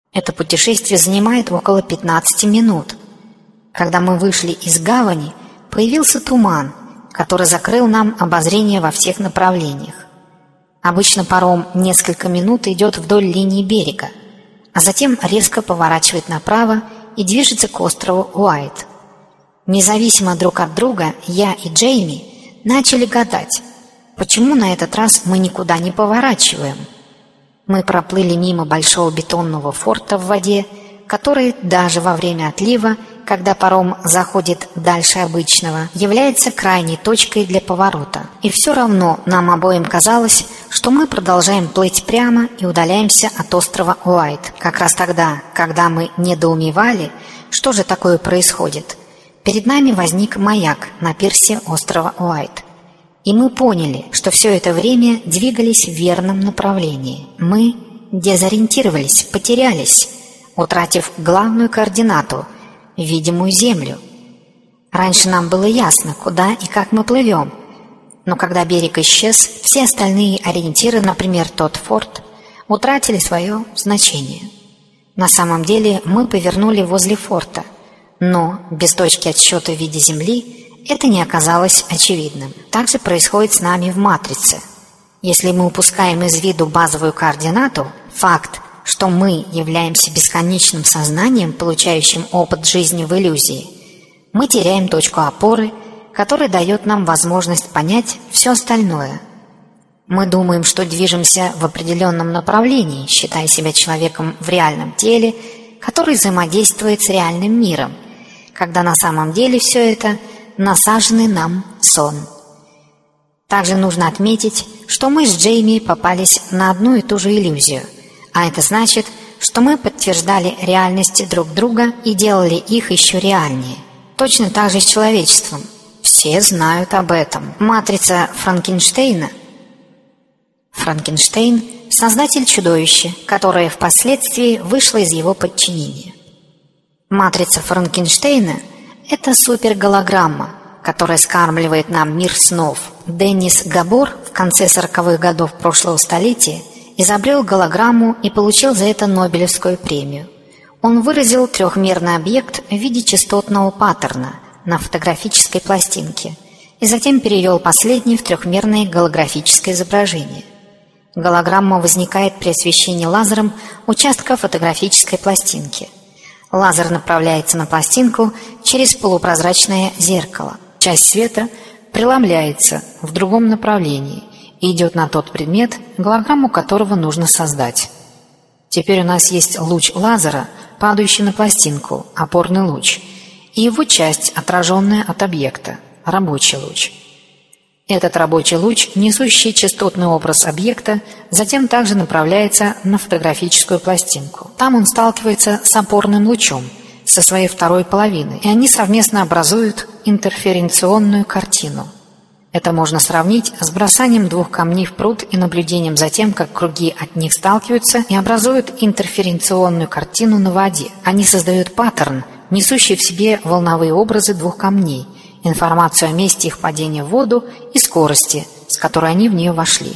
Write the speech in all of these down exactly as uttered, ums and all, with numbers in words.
Это путешествие занимает около пятнадцати минут. Когда мы вышли из гавани, появился туман, который закрыл нам обозрение во всех направлениях. Обычно паром несколько минут идет вдоль линии берега, а затем резко поворачивает направо и движется к острову Уайт. Независимо друг от друга, я и Джейми начали гадать, почему на этот раз мы никуда не поворачиваем. Мы проплыли мимо большого бетонного форта в воде, который даже во время отлива, когда паром заходит дальше обычного, является крайней точкой для поворота. И все равно нам обоим казалось, что мы продолжаем плыть прямо и удаляемся от острова Уайт. Как раз тогда, когда мы недоумевали, что же такое происходит, перед нами возник маяк на пирсе острова Уайт. И мы поняли, что все это время двигались в верном направлении. Мы дезориентировались, потерялись, утратив главную координату – видимую землю. Раньше нам было ясно, куда и как мы плывем, но когда берег исчез, все остальные ориентиры, например, тот форт, утратили свое значение. На самом деле мы повернули возле форта, но без точки отсчета в виде земли это не оказалось очевидным. Так же происходит с нами в матрице. Если мы упускаем из виду базовую координату, факт, что мы являемся бесконечным сознанием, получающим опыт жизни в иллюзии, мы теряем точку опоры, которая дает нам возможность понять все остальное. Мы думаем, что движемся в определенном направлении, считая себя человеком в реальном теле, который взаимодействует с реальным миром, когда на самом деле все это насаженный нам сон. Также нужно отметить, что мы с Джейми попались на одну и ту же иллюзию, а это значит, что мы подтверждали реальности друг друга и делали их еще реальнее. Точно так же с человечеством. Все знают об этом. Матрица Франкенштейна. Франкенштейн – создатель чудовища, которое впоследствии вышло из его подчинения. Матрица Франкенштейна – это суперголограмма, которая скармливает нам мир снов. Деннис Габор в конце сороковых годов прошлого столетия изобрел голограмму и получил за это Нобелевскую премию. Он выразил трехмерный объект в виде частотного паттерна на фотографической пластинке и затем перевел последний в трехмерное голографическое изображение. Голограмма возникает при освещении лазером участка фотографической пластинки. Лазер направляется на пластинку через полупрозрачное зеркало. Часть света преломляется в другом направлении и идет на тот предмет, голограмму которого нужно создать. Теперь у нас есть луч лазера, падающий на пластинку, опорный луч, и его часть, отраженная от объекта, рабочий луч. Этот рабочий луч, несущий частотный образ объекта, затем также направляется на фотографическую пластинку. Там он сталкивается с опорным лучом, со своей второй половиной, и они совместно образуют интерференционную картину. Это можно сравнить с бросанием двух камней в пруд и наблюдением за тем, как круги от них сталкиваются и образуют интерференционную картину на воде. Они создают паттерн, несущий в себе волновые образы двух камней, информацию о месте их падения в воду и скорости, с которой они в нее вошли.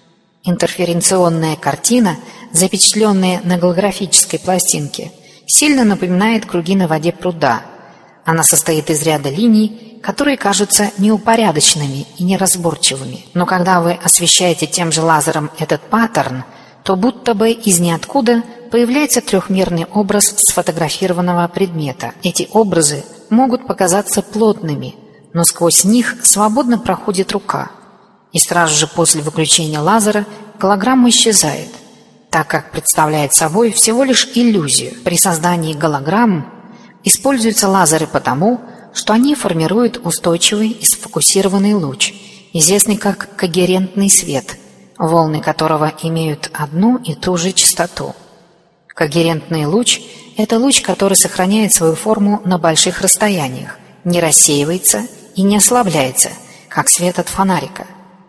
Интерференционная картина, запечатленная на голографической пластинке, сильно напоминает круги на воде пруда. Она состоит из ряда линий, которые кажутся неупорядоченными и неразборчивыми. Но когда вы освещаете тем же лазером этот паттерн, то будто бы из ниоткуда появляется трехмерный образ сфотографированного предмета. Эти образы могут показаться плотными, но сквозь них свободно проходит рука. И сразу же после выключения лазера голограмма исчезает, так как представляет собой всего лишь иллюзию. При создании голограмм используются лазеры потому, что они формируют устойчивый и сфокусированный луч, известный как когерентный свет, волны которого имеют одну и ту же частоту. Когерентный луч – это луч, который сохраняет свою форму на больших расстояниях, не рассеивается и не ослабляется, как свет от фонарика.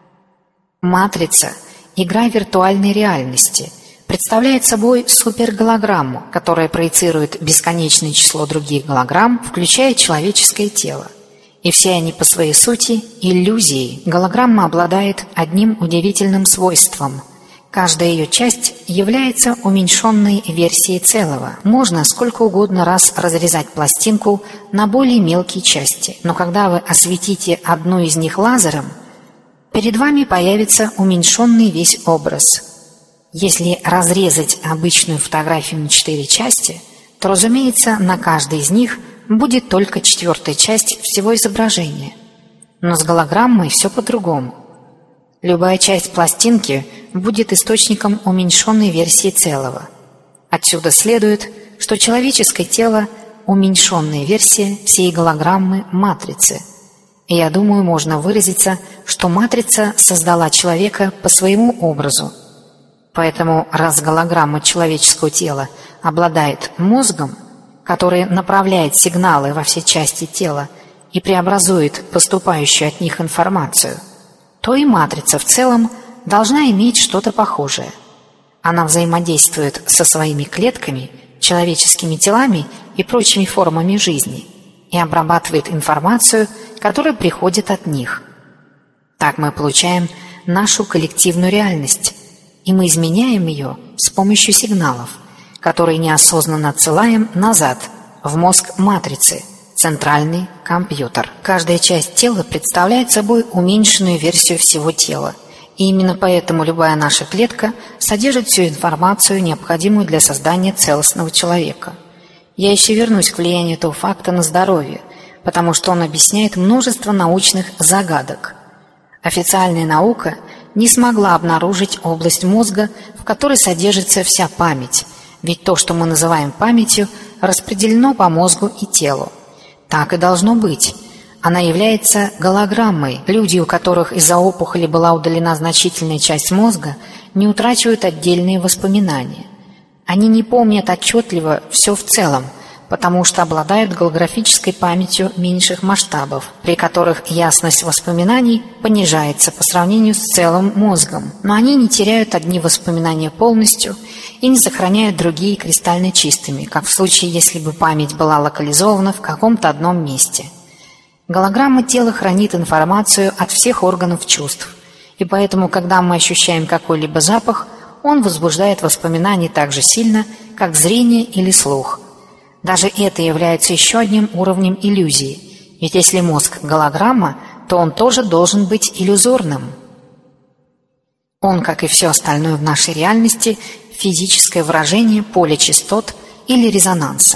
Матрица – игра виртуальной реальности – представляет собой суперголограмму, которая проецирует бесконечное число других голограмм, включая человеческое тело. И все они по своей сути иллюзии. Голограмма обладает одним удивительным свойством. Каждая ее часть является уменьшенной версией целого. Можно сколько угодно раз разрезать пластинку на более мелкие части, но когда вы осветите одну из них лазером, перед вами появится уменьшенный весь образ. Если разрезать обычную фотографию на четыре части, то, разумеется, на каждой из них будет только четвертая часть всего изображения. Но с голограммой все по-другому. Любая часть пластинки будет источником уменьшенной версии целого. Отсюда следует, что человеческое тело – уменьшенная версия всей голограммы матрицы. И я думаю, можно выразиться, что матрица создала человека по своему образу. Поэтому, раз голограмма человеческого тела обладает мозгом, который направляет сигналы во все части тела и преобразует поступающую от них информацию, то и матрица в целом должна иметь что-то похожее. Она взаимодействует со своими клетками, человеческими телами и прочими формами жизни и обрабатывает информацию, которая приходит от них. Так мы получаем нашу коллективную реальность, и мы изменяем ее с помощью сигналов, которые неосознанно отсылаем назад, в мозг матрицы, центральный компьютер. Каждая часть тела представляет собой уменьшенную версию всего тела, и именно поэтому любая наша клетка содержит всю информацию, необходимую для создания целостного человека. Я еще вернусь к влиянию этого факта на здоровье, потому что он объясняет множество научных загадок. Официальная наука не смогла обнаружить область мозга, в которой содержится вся память, ведь то, что мы называем памятью, распределено по мозгу и телу. Так и должно быть. Она является голограммой. Люди, у которых из-за опухоли была удалена значительная часть мозга, не утрачивают отдельные воспоминания. Они не помнят отчетливо все в целом, потому что обладают голографической памятью меньших масштабов, при которых ясность воспоминаний понижается по сравнению с целым мозгом. Но они не теряют одни воспоминания полностью и не сохраняют другие кристально чистыми, как в случае, если бы память была локализована в каком-то одном месте. Голограмма тела хранит информацию от всех органов чувств, и поэтому, когда мы ощущаем какой-либо запах, он возбуждает воспоминания так же сильно, как зрение или слух. Даже это является еще одним уровнем иллюзии, ведь если мозг – голограмма, то он тоже должен быть иллюзорным. Он, как и все остальное в нашей реальности, физическое выражение поля частот или резонанса.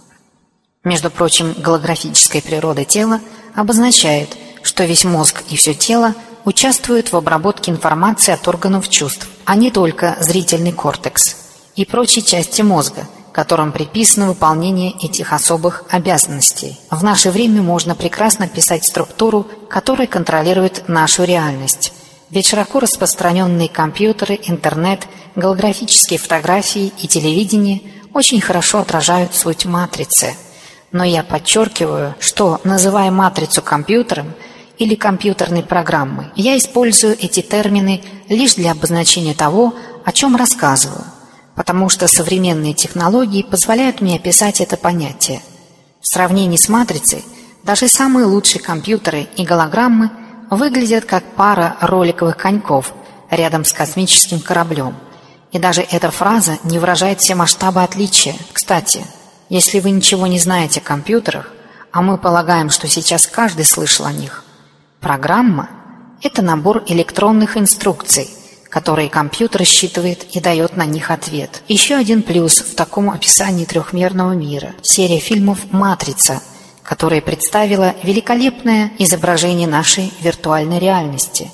Между прочим, голографическая природа тела обозначает, что весь мозг и все тело участвуют в обработке информации от органов чувств, а не только зрительный кортекс и прочие части мозга, которым приписано выполнение этих особых обязанностей. В наше время можно прекрасно писать структуру, которая контролирует нашу реальность. Ведь широко распространенные компьютеры, интернет, голографические фотографии и телевидение очень хорошо отражают суть матрицы. Но я подчеркиваю, что, называя матрицу компьютером или компьютерной программой, я использую эти термины лишь для обозначения того, о чем рассказываю, потому что современные технологии позволяют мне описать это понятие. В сравнении с матрицей даже самые лучшие компьютеры и голограммы выглядят как пара роликовых коньков рядом с космическим кораблем. И даже эта фраза не выражает все масштабы отличия. Кстати, если вы ничего не знаете о компьютерах, а мы полагаем, что сейчас каждый слышал о них, программа – это набор электронных инструкций, которые компьютер считывает и дает на них ответ. Еще один плюс в таком описании трехмерного мира – серия фильмов «Матрица», которая представила великолепное изображение нашей виртуальной реальности.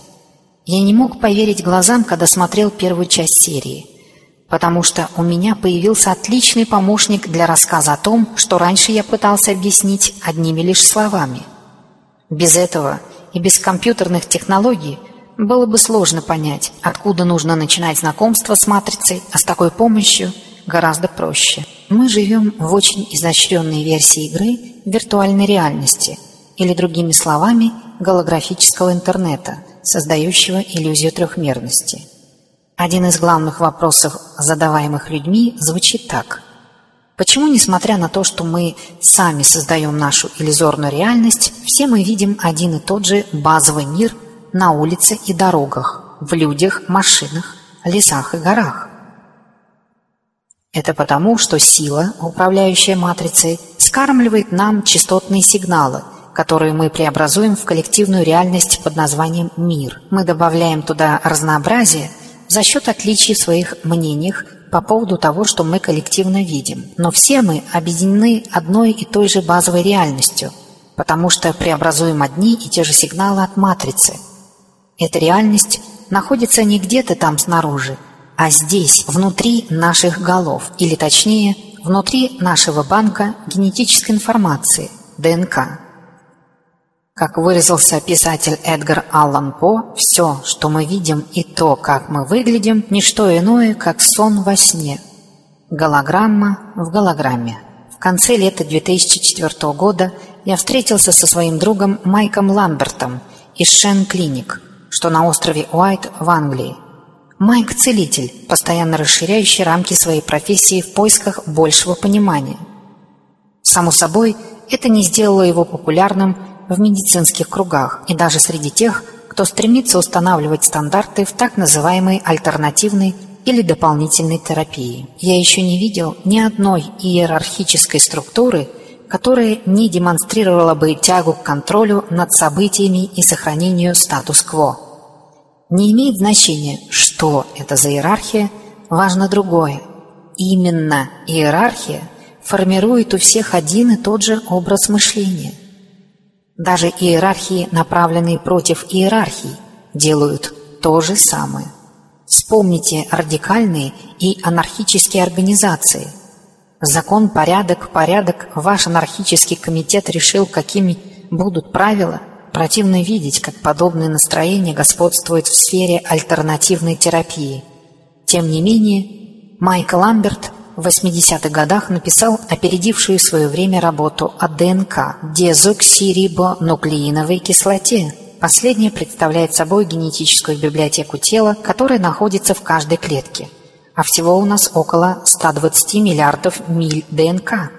Я не мог поверить глазам, когда смотрел первую часть серии, потому что у меня появился отличный помощник для рассказа о том, что раньше я пытался объяснить одними лишь словами. Без этого и без компьютерных технологий было бы сложно понять, откуда нужно начинать знакомство с матрицей, а с такой помощью гораздо проще. Мы живем в очень изощренной версии игры виртуальной реальности, или, другими словами, голографического интернета, создающего иллюзию трехмерности. Один из главных вопросов, задаваемых людьми, звучит так. Почему, несмотря на то, что мы сами создаем нашу иллюзорную реальность, все мы видим один и тот же базовый мир на улице и дорогах, в людях, машинах, лесах и горах? Это потому, что сила, управляющая матрицей, скармливает нам частотные сигналы, которые мы преобразуем в коллективную реальность под названием «мир». Мы добавляем туда разнообразие за счет отличий в своих мнениях по поводу того, что мы коллективно видим. Но все мы объединены одной и той же базовой реальностью, потому что преобразуем одни и те же сигналы от матрицы. Эта реальность находится не где-то там снаружи, а здесь, внутри наших голов, или точнее, внутри нашего банка генетической информации, ДНК. Как выразился писатель Эдгар Аллан По, все, что мы видим, и то, как мы выглядим, не что иное, как сон во сне. Голограмма в голограмме. В конце лета две тысячи четвёртого года я встретился со своим другом Майком Ламбертом из Шен Клиник, что на острове Уайт в Англии. Майк – целитель, постоянно расширяющий рамки своей профессии в поисках большего понимания. Само собой, это не сделало его популярным в медицинских кругах и даже среди тех, кто стремится устанавливать стандарты в так называемой альтернативной или дополнительной терапии. Я еще не видел ни одной иерархической структуры, которая не демонстрировала бы тягу к контролю над событиями и сохранению статус-кво. Не имеет значения, что это за иерархия, важно другое. Именно иерархия формирует у всех один и тот же образ мышления. Даже иерархии, направленные против иерархии, делают то же самое. Вспомните радикальные и анархические организации. Закон, порядок, порядок, ваш анархический комитет решил, какими будут правила. Противно видеть, как подобные настроения господствуют в сфере альтернативной терапии. Тем не менее, Майк Ламберт в восьмидесятых годах написал опередившую свое время работу о ДНК – дезоксирибонуклеиновой кислоте. Последняя представляет собой генетическую библиотеку тела, которая находится в каждой клетке. А всего у нас около ста двадцати миллиардов миль ДНК.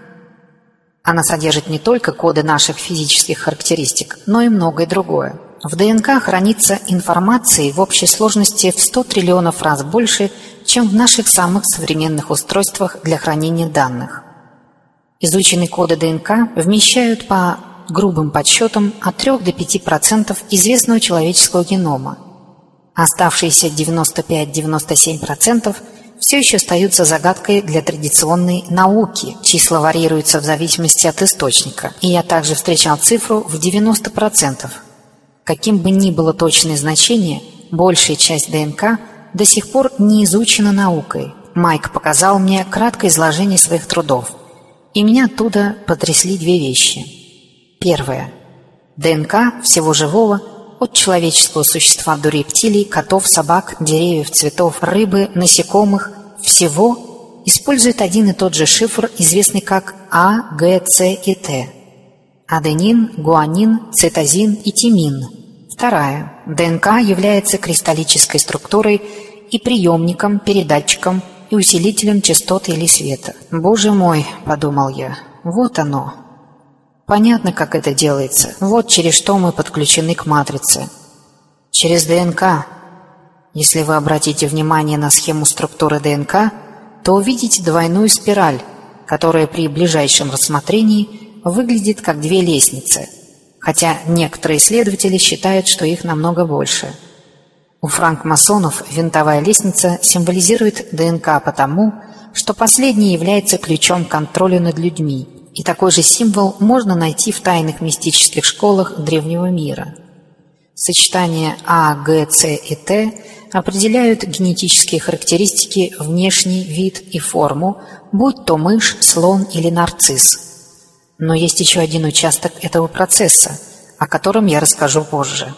Она содержит не только коды наших физических характеристик, но и многое другое. В ДНК хранится информации в общей сложности в сто триллионов раз больше, чем в наших самых современных устройствах для хранения данных. Изученные коды ДНК вмещают по грубым подсчетам от трёх до пяти процентов известного человеческого генома. Оставшиеся девяносто пять — девяносто семь процентов все еще остаются загадкой для традиционной науки. Числа варьируются в зависимости от источника. И я также встречал цифру в девяносто процентов. Каким бы ни было точное значение, большая часть ДНК до сих пор не изучена наукой. Майк показал мне краткое изложение своих трудов, и меня оттуда потрясли две вещи. Первое. ДНК всего живого, от человеческого существа до рептилий, котов, собак, деревьев, цветов, рыбы, насекомых, всего использует один и тот же шифр, известный как А, Г, С и Т. Аденин, гуанин, цитозин и тимин. Вторая. ДНК является кристаллической структурой и приемником, передатчиком и усилителем частоты или света. «Боже мой», — подумал я, — «вот оно». Понятно, как это делается. Вот через что мы подключены к матрице. Через ДНК. Если вы обратите внимание на схему структуры ДНК, то увидите двойную спираль, которая при ближайшем рассмотрении выглядит как две лестницы, хотя некоторые исследователи считают, что их намного больше. У франкмасонов винтовая лестница символизирует ДНК потому, что последняя является ключом к контролю над людьми, и такой же символ можно найти в тайных мистических школах древнего мира. Сочетание А, Г, С и Т определяют генетические характеристики, внешний вид и форму, будь то мышь, слон или нарцисс. Но есть еще один участок этого процесса, о котором я расскажу позже.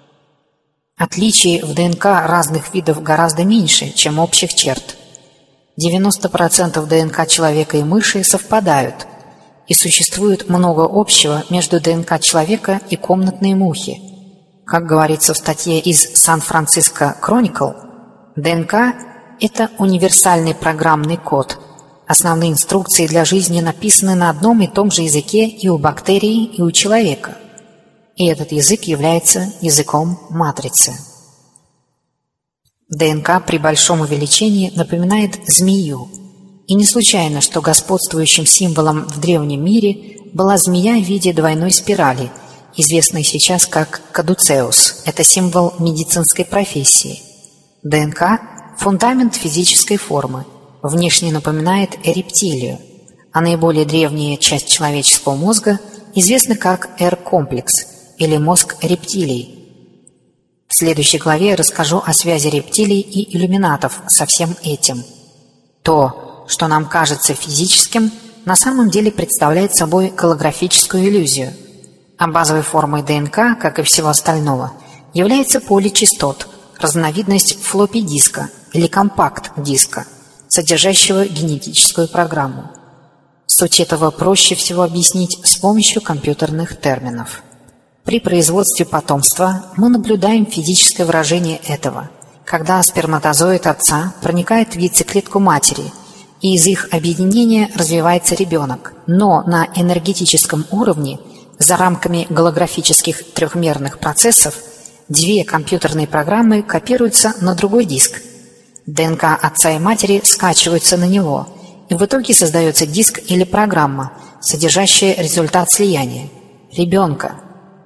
Отличий в ДНК разных видов гораздо меньше, чем общих черт. девяносто процентов ДНК человека и мыши совпадают, и существует много общего между ДНК человека и комнатной мухи. Как говорится в статье из Сан-Франциско Кроникл, ДНК – это универсальный программный код. Основные инструкции для жизни написаны на одном и том же языке и у бактерий, и у человека. И этот язык является языком матрицы. ДНК при большом увеличении напоминает змею. И не случайно, что господствующим символом в древнем мире была змея в виде двойной спирали, известной сейчас как кадуцеус. Это символ медицинской профессии. ДНК – фундамент физической формы, внешне напоминает рептилию, а наиболее древняя часть человеческого мозга известна как Р-комплекс или мозг рептилий. В следующей главе я расскажу о связи рептилий и иллюминатов со всем этим. То, что нам кажется физическим, на самом деле представляет собой голографическую иллюзию, а базовой формой ДНК, как и всего остального, является поле частот, разновидность флоппи-диска или компакт-диска, содержащего генетическую программу. Суть этого проще всего объяснить с помощью компьютерных терминов. При производстве потомства мы наблюдаем физическое выражение этого, когда сперматозоид отца проникает в яйцеклетку матери, и из их объединения развивается ребенок. Но на энергетическом уровне, за рамками голографических трехмерных процессов, две компьютерные программы копируются на другой диск. ДНК отца и матери скачиваются на него, и в итоге создается диск или программа, содержащая результат слияния – ребенка.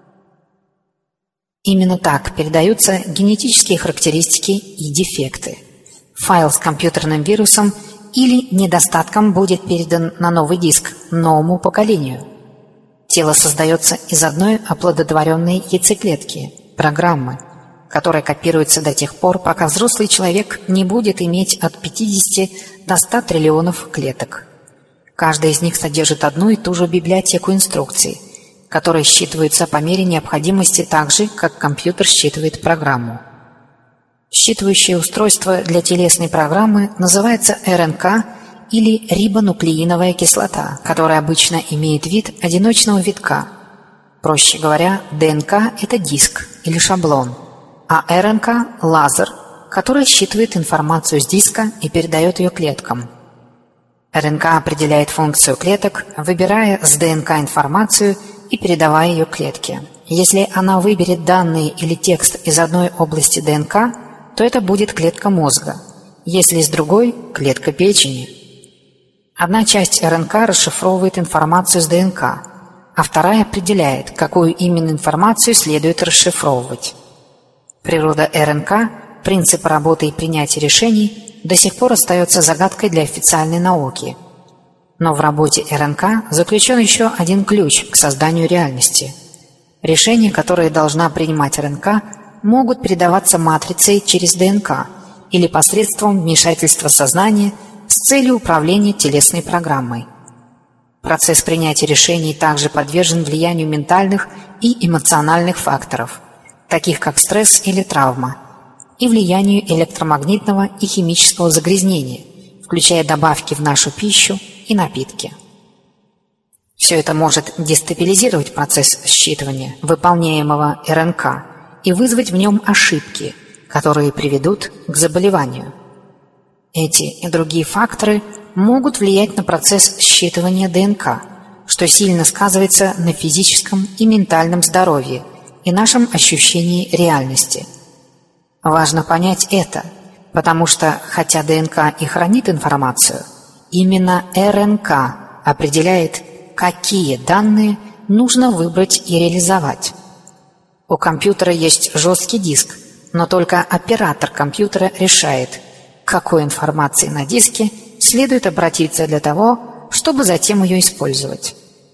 Именно так передаются генетические характеристики и дефекты. Файл с компьютерным вирусом или недостатком будет передан на новый диск новому поколению. Тело создается из одной оплодотворенной яйцеклетки – программы, которая копируется до тех пор, пока взрослый человек не будет иметь от пятидесяти до ста триллионов клеток. Каждая из них содержит одну и ту же библиотеку инструкций, которые считываются по мере необходимости так же, как компьютер считывает программу. Считывающее устройство для телесной программы называется РНК или рибонуклеиновая кислота, которая обычно имеет вид одиночного витка. Проще говоря, ДНК – это диск или шаблон, а РНК – лазер, который считывает информацию с диска и передает ее клеткам. РНК определяет функцию клеток, выбирая с ДНК информацию и передавая ее клетке. Если она выберет данные или текст из одной области ДНК, то это будет клетка мозга, если из другой – клетка печени. Одна часть РНК расшифровывает информацию с ДНК, а вторая определяет, какую именно информацию следует расшифровывать. Природа РНК, принцип работы и принятия решений до сих пор остается загадкой для официальной науки. Но в работе РНК заключен еще один ключ к созданию реальности. Решения, которые должна принимать РНК, могут передаваться матрицей через ДНК или посредством вмешательства сознания с целью управления телесной программой. Процесс принятия решений также подвержен влиянию ментальных и эмоциональных факторов, таких как стресс или травма, и влиянию электромагнитного и химического загрязнения, включая добавки в нашу пищу и напитки. Все это может дестабилизировать процесс считывания выполняемого РНК и вызвать в нем ошибки, которые приведут к заболеванию. Эти и другие факторы могут влиять на процесс считывания ДНК, что сильно сказывается на физическом и ментальном здоровье и нашем ощущении реальности. Важно понять это, потому что, хотя ДНК и хранит информацию, именно РНК определяет, какие данные нужно выбрать и реализовать. У компьютера есть жесткий диск, но только оператор компьютера решает, к какой информации на диске следует обратиться для того, чтобы затем ее использовать.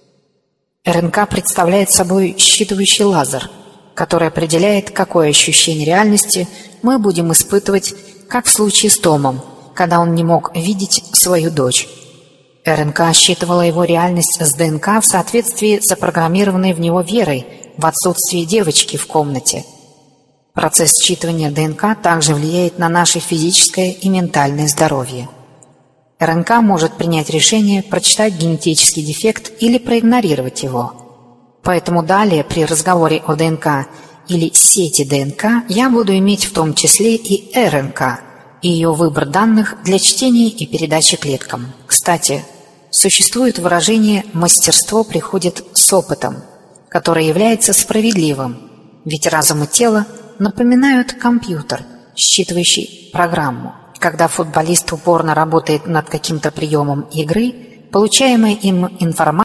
РНК представляет собой считывающий лазер, который определяет, какое ощущение реальности мы будем испытывать, как в случае с Томом, когда он не мог видеть свою дочь. РНК считывала его реальность с ДНК в соответствии с запрограммированной в него верой в отсутствие девочки в комнате. Процесс считывания ДНК также влияет на наше физическое и ментальное здоровье. РНК может принять решение прочитать генетический дефект или проигнорировать его. Поэтому далее при разговоре о ДНК или сети ДНК я буду иметь в том числе и РНК, и ее выбор данных для чтения и передачи клеткам. Кстати, существует выражение «мастерство приходит с опытом», которое является справедливым, ведь разум и тело напоминают компьютер, считывающий программу. Когда футболист упорно работает над каким-то приемом игры, получаемая им информация